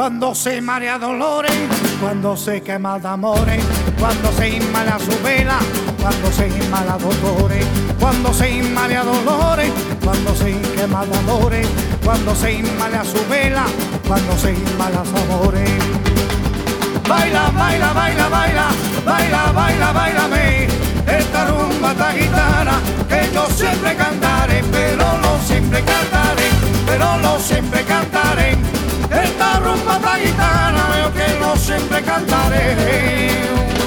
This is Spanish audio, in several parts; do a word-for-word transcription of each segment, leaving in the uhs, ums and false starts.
Cuando se marea dolores, cuando se quema de amores, cuando se inmala su vela, cuando se inmala dolores, cuando se inmala dolores, cuando se quema de amores, cuando se inmala su vela, cuando se inmala amores. Baila, baila, baila, baila, baila, baila, bailame esta rumba taguitana que yo siempre cantaré, pero no siempre cantaré, pero no siempre cantaré. Esta rumba taguitana yo que no siempre cantaré.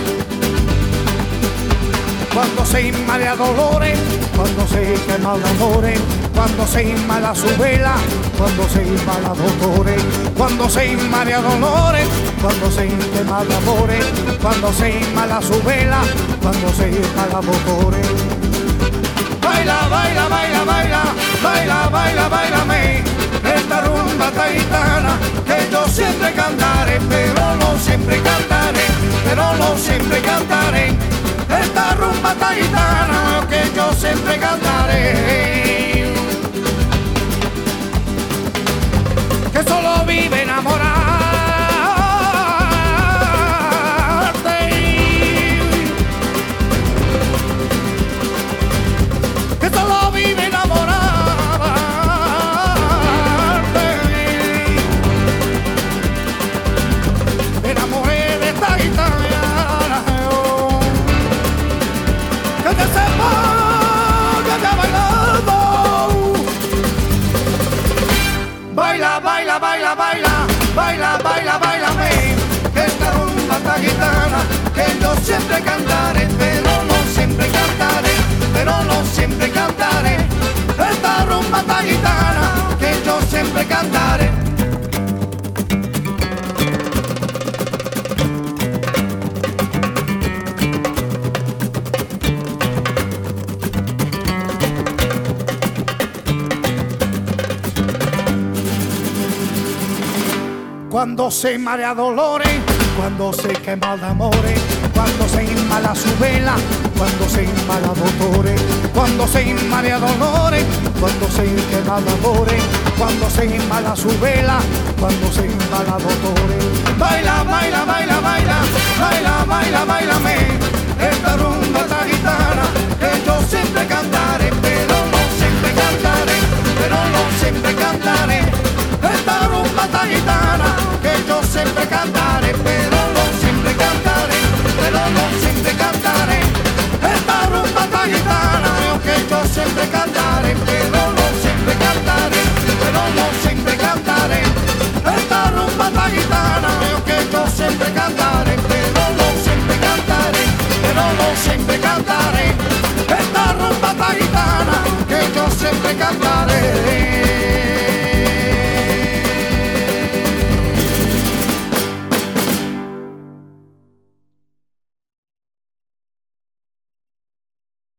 Cuando se inmala dolores, cuando se quema de amores, cuando se inmala su vela, cuando se inmala dolores, cuando se inmala dolores, cuando se quema de amores, cuando se inmala su vela, cuando se inmala dolores. Baila, baila, baila, baila, baila, baila, bailame esta rumba taguitana que yo siempre cantaré, pero no siempre cantaré, pero no siempre cantaré. Esta rumba taguitana que yo siempre cantaré. Que solo vive enamorarte, que solo vive enamorarte. Me enamoré de esta guitarra, que te sepa que te bailando. Baila, baila, baila, baila, baila, baila, bailame esta rumba taguitana que yo siempre cantaré, pero no siempre cantaré, pero no siempre cantaré. Esta rumba taguitana que yo siempre cantaré. Cuando se marea dolores, cuando se quema de amores, cuando se inmala su vela, cuando se inmala dolores, cuando se inmala dolores, cuando se quema de amores, cuando se inmala su vela, cuando se inmala dolores. Baila, baila, baila, baila, baila, baila, bailame esta rumba taguitana que yo siempre cantaré, pero no siempre cantaré, pero no siempre cantaré. Esta rumba taguitana que yo siempre cantaré, pero no siempre cantaré, pero no siempre cantaré. Esta rumba taguitana que yo siempre cantaré, pero no siempre cantaré, pero no siempre cantaré. Esta rumba taguitana que yo siempre cantaré, pero no siempre cantaré, pero no siempre cantaré. Esta rumba taguitana que yo siempre cantaré.